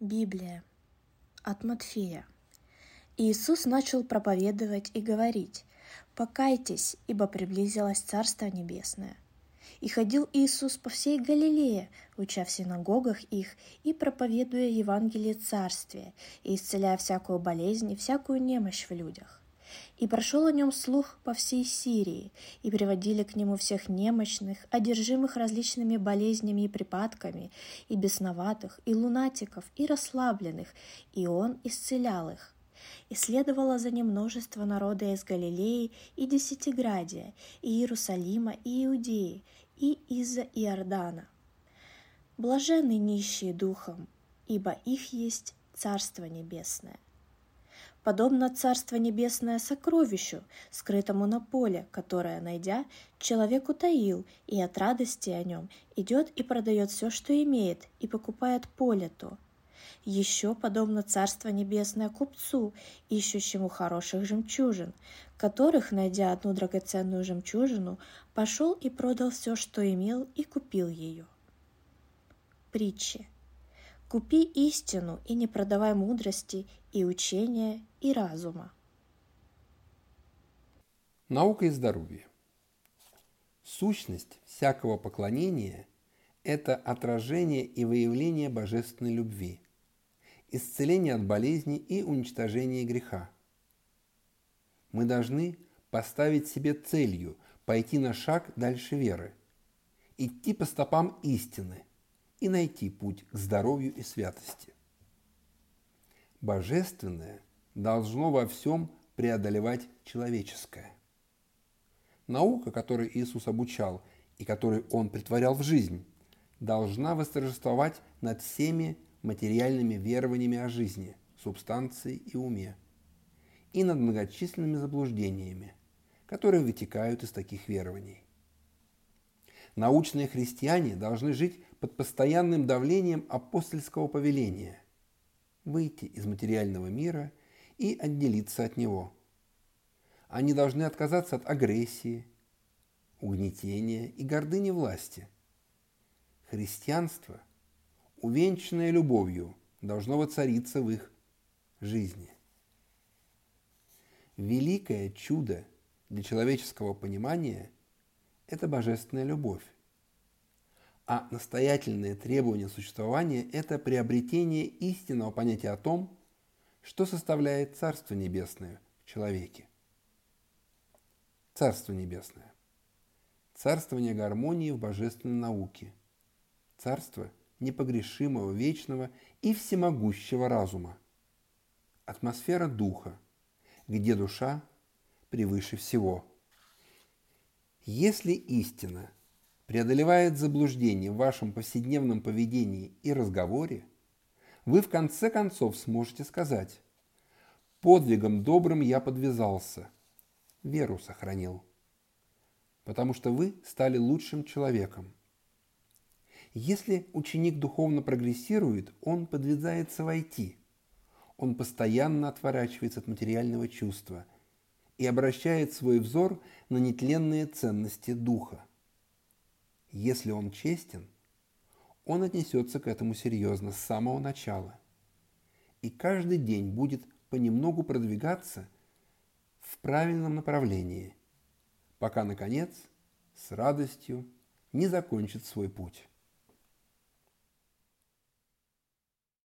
Библия от Матфея. Иисус начал проповедовать и говорить: «Покайтесь, ибо приблизилось Царство Небесное». И ходил Иисус по всей Галилее, уча в синагогах их и проповедуя Евангелие Царствия, и исцеляя всякую болезнь и всякую немощь в людях. И прошел о нем слух по всей Сирии, и приводили к нему всех немощных, одержимых различными болезнями и припадками, и бесноватых, и лунатиков, и расслабленных, и он исцелял их. И следовало за ним множество народа из Галилеи и Десятиградия, и Иерусалима, и Иудеи, и из-за Иордана. Блаженны нищие духом, ибо их есть Царство Небесное. Подобно Царство Небесное сокровищу, скрытому на поле, которое, найдя, человек утаил, и от радости о нем идет и продает все, что имеет, и покупает поле то. Еще подобно Царство Небесное купцу, ищущему хороших жемчужин, которых, найдя одну драгоценную жемчужину, пошел и продал все, что имел, и купил ее. Притчи. Купи истину и не продавай мудрости и учения и разума. Наука и здоровье. Сущность всякого поклонения – это отражение и выявление божественной любви, исцеление от болезни и уничтожение греха. Мы должны поставить себе целью пойти на шаг дальше веры, идти по стопам истины и найти путь к здоровью и святости. Божественное должно во всем преодолевать человеческое. Наука, которой Иисус обучал и которую Он претворял в жизнь, должна восторжествовать над всеми материальными верованиями о жизни, субстанции и уме, и над многочисленными заблуждениями, которые вытекают из таких верований. Научные христиане должны жить под постоянным давлением апостольского повеления – выйти из материального мира и отделиться от него. Они должны отказаться от агрессии, угнетения и гордыни власти. Христианство, увенчанное любовью, должно воцариться в их жизни. Великое чудо для человеческого понимания – это божественная любовь, а настоятельное требование существования – это приобретение истинного понятия о том, что составляет Царство Небесное в человеке. Царство Небесное – царствование гармонии в божественной науке, царство непогрешимого, вечного и всемогущего разума, атмосфера духа, где душа превыше всего. Если истина преодолевает заблуждение в вашем повседневном поведении и разговоре, вы в конце концов сможете сказать: «Подвигом добрым я подвязался, веру сохранил», потому что вы стали лучшим человеком. Если ученик духовно прогрессирует, он подвязается войти. Он постоянно отворачивается от материального чувства и обращает свой взор на нетленные ценности духа. Если он честен, он отнесется к этому серьезно с самого начала и каждый день будет понемногу продвигаться в правильном направлении, пока, наконец, с радостью не закончит свой путь.